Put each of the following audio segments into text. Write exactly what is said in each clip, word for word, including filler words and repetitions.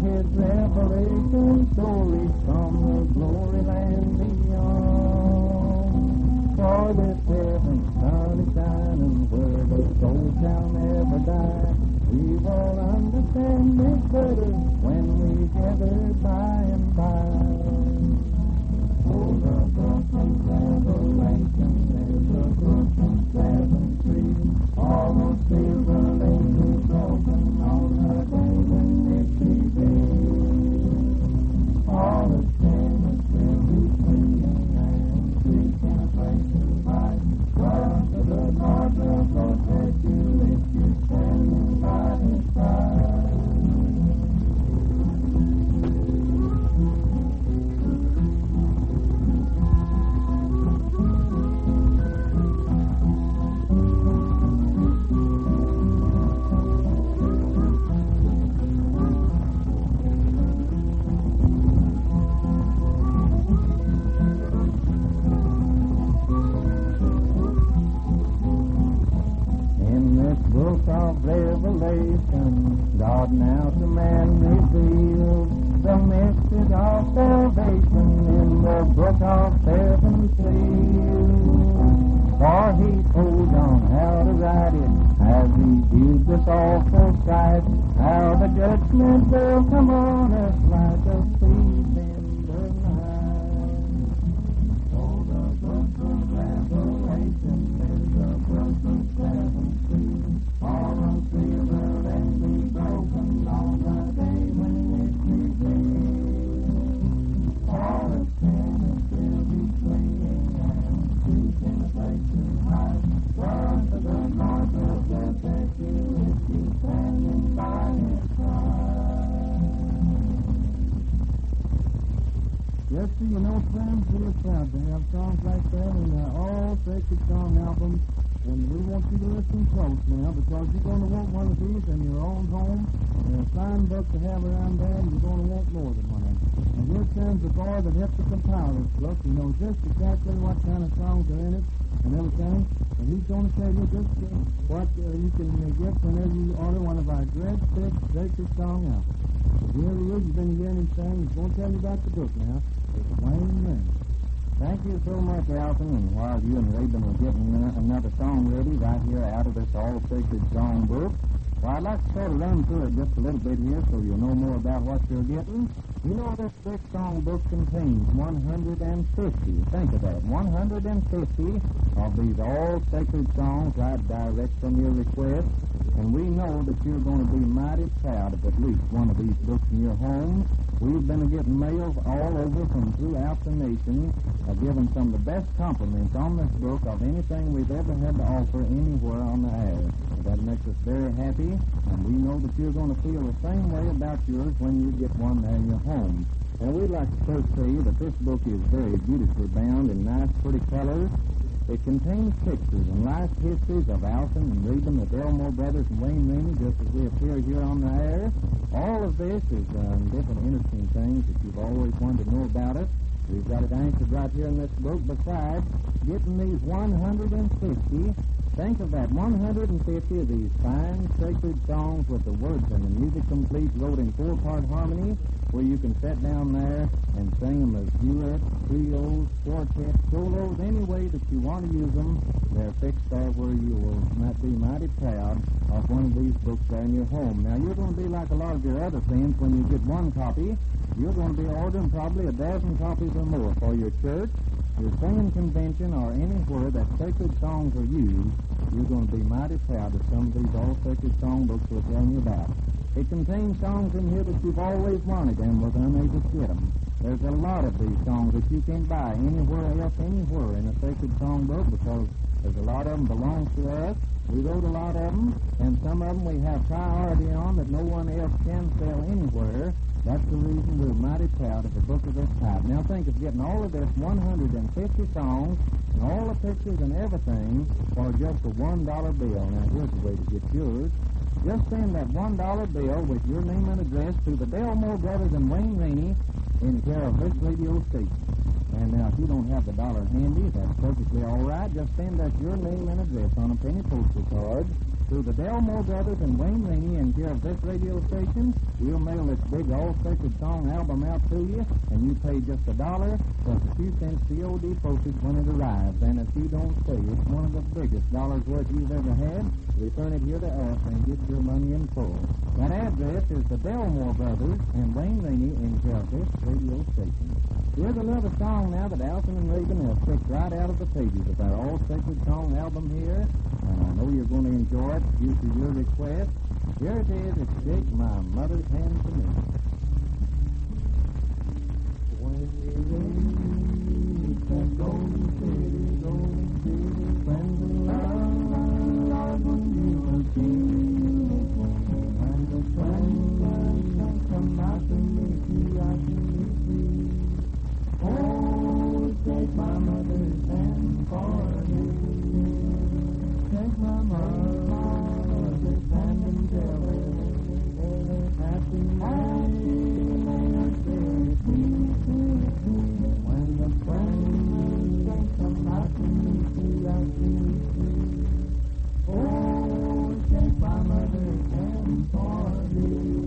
his revelation stories from the glory land beyond. For this heaven's sun is shining where the soul shall never die. We will understand this better when we gather by and by. Oh, the book of Revelation, there's a book of seven trees. All those seals are lately broken on the day when victory be. All the sinners will be free and seek in a place to hide. God, the Lord will protect you if you stand by his side. Of Revelation, God now to man reveals the mystery of salvation in the book of seven seals. For he told on how to write it as he viewed this awful sight, how the judgment will come on us like a thief in the night. Oh, the book of Revelation is the book of seven seals. All the seals will then be broken on the day when victory be. All the sinners will be fleeing and seeking a place to hide. God, the good Lord will protect you if you stand by his side. Yes, sir, you know, friends, we are proud to have songs like that in uh, all sacred song albums. And we want you to listen close now, because you're going to want one of these in your own home, and a fine book to have around there, and you're going to want more than one of them. And here comes the boy that helped to compile this book. He knows just exactly what kind of songs are in it and everything, and he's going to tell you just uh, what uh, you can uh, get whenever you order one of our Dread Six Sacred Song albums. So here he is. You've been hearing him sing. He's going to tell you about the book now. It's Wayne Rennie. Thank you so much, Alton. And while you and Rabin are getting another song ready right here out of this all-sacred song book, well, I'd like to sort of run through it just a little bit here so you'll know more about what you're getting. You know, this big song book contains one hundred fifty, think of that, one hundred fifty of these all-sacred songs right direct from your request. And we know that you're going to be mighty proud of at least one of these books in your home. We've been getting mails all over from throughout the nation, uh, giving some of the best compliments on this book of anything we've ever had to offer anywhere on the air. That makes us very happy, and we know that you're going to feel the same way about yours when you get one there in your home. And we'd like to first say that this book is very beautifully bound in nice, pretty colors. It contains pictures and life histories of Alton and Reuben, the Delmore brothers, and Wayne Rennie, just as we appear here on the air. All of this is uh, different interesting things that you've always wanted to know about it. We've got it anchored right here in this book. Besides getting these one hundred fifty, think of that, one hundred fifty of these fine, sacred songs with the words and the music complete, wrote in four-part harmony, where you can sit down there and sing them as duets, trios, quartets, solos, any way that you want to use them. They're fixed there where you will might be mighty proud of one of these books there in your home. Now, you're going to be like a lot of your other friends when you get one copy. You're going to be ordering probably a dozen copies or more for your church, your singing convention, or anywhere that sacred songs are used. You're going to be mighty proud of some of these all-sacred song books we're telling you about. It contains songs in here that you've always wanted and was unable to get them. There's a lot of these songs that you can't buy anywhere else, anywhere in a sacred song book, because there's a lot of them belongs to us. We wrote a lot of them, and some of them we have priority on that no one else can sell anywhere. That's the reason we're mighty proud of a book of this type. Now think of getting all of this one hundred fifty songs and all the pictures and everything for just a one dollar bill. Now here's the way to get yours. Just send that one dollar bill with your name and address to the Delmore brothers and Wayne Rennie in care of this radio station. And now if you don't have the dollar handy, that's perfectly all right. Just send us your name and address on a penny postal card To the Delmore Brothers and Wayne Rainey in care of this radio station, we'll mail this big All Sacred Song album out to you, and you pay just a dollar plus a few cents C O D postage when it arrives. And if you don't pay, it's one of the biggest dollars worth you've ever had. Return it here to us and get your money in full. That address is the Delmore Brothers and Wayne Rainey in care of this radio station. Here's another song now that Alton and Raven have picked right out of the pages of our All Sacred Song album here, and I know you're going to enjoy it due to your request. Here it is, it's Shake My Mother's Hand to Me. When you reach that golden city, golden city, friends and love, love when you will see. When the sunshine comes out to meet you, I can meet you. Oh, take my mother's hand for me. Take my mother's hand and tell her happy anniversary. When the sunshine comes out to meet you, I can meet you. Oh, take my mother's hand for me.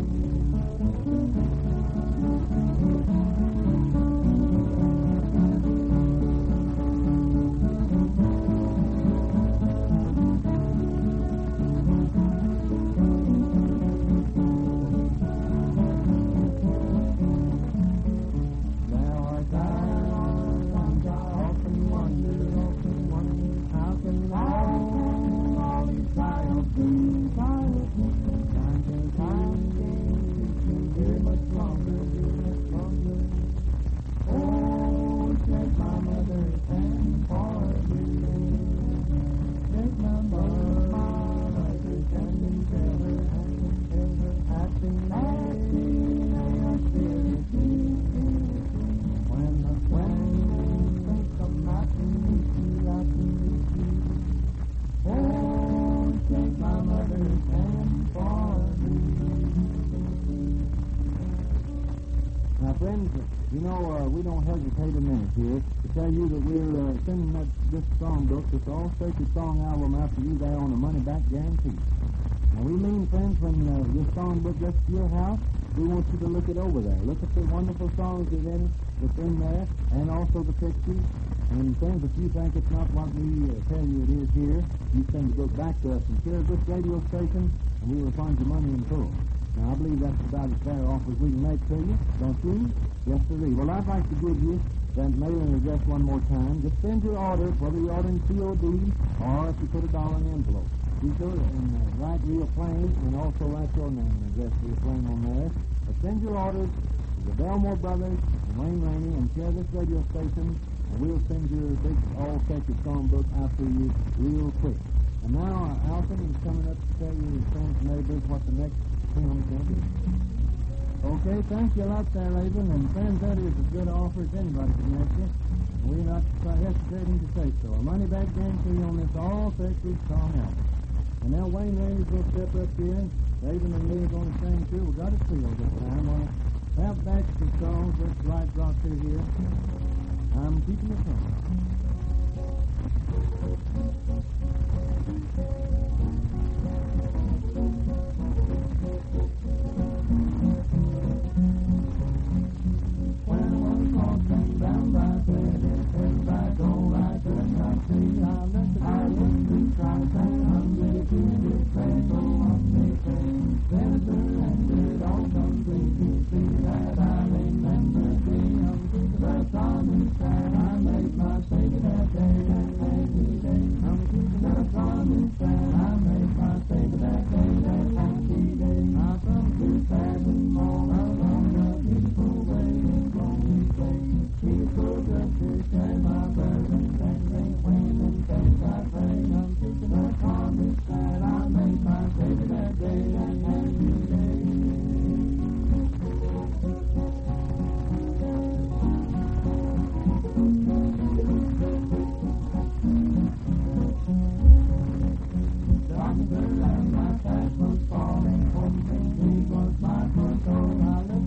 You know, uh, we don't hesitate a minute here to tell you that we're uh, sending that, this songbook, this All Sacred Song album out to you there on a money-back guarantee. Now, we mean, friends, when uh, this songbook gets to your house, we want you to look it over there. Look at the wonderful songs that in, that's in there, and also the pictures. And, friends, if you think it's not what we uh, tell you it is here, you send the book back to us and share this radio station, and we will find your money in full. Now, I believe that's about as fair off as we can make to you, don't you? Yes, sirree. Well, I'd like to give you that mailing address one more time. Just send your orders, whether you're ordering C O D or if you put a dollar in an envelope. Be sure and uh, write real plain and also write your name and address real plain on there. But send your orders to the Delmore Brothers and Wayne Rainey and share this radio station, and we'll send your big All Sacred Songbook out to you real quick. And now, uh, Alton is coming up to tell you his friends and neighbors what the next film's going to be. Okay, thank you a lot there, Laban. And friends, that is as good an offer as anybody can make you. We're not hesitating to say so. A money-back guarantee on this All Sacred Song album. And now Wayne Rainey's going to step up here. Laban and me are going to sing too. We've got a trio this time. We'll have back some songs. This light rock through here. I'm keeping it coming.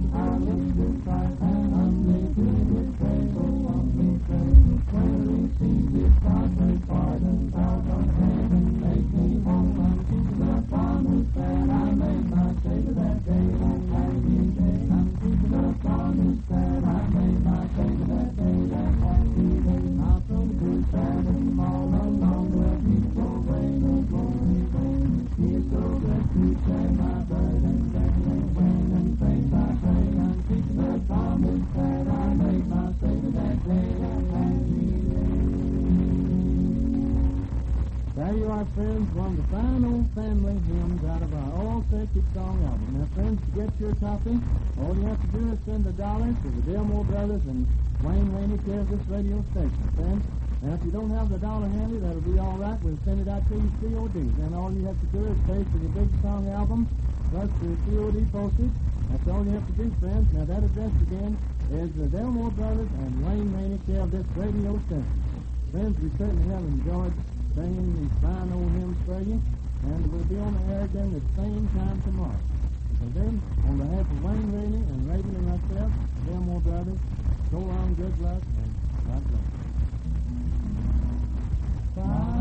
When we see promise that I made my Savior that day of happy There you are, friends, one of the fine old family hymns out of our All Sacred Song album. Now, friends, to get your copy, all you have to do is send a dollar to the Dillmore Brothers and Wayne Rainey care of this radio station, friends. Now, if you don't have the dollar handy, that'll be all right. We'll send it out to you C O D. Then all you have to do is pay for the big song album plus the C O D postage. That's all you have to do, friends. Now, that address again is the Dillmore Brothers and Wayne Rainey care of this radio station. Friends, we certainly have enjoyed singing these fine old hymns for you, and we'll be on the air again at the same time tomorrow. So then, on behalf of Wayne Rainey and Raven and myself, Dillmore Brothers, so long, good luck, and God bless. Bye.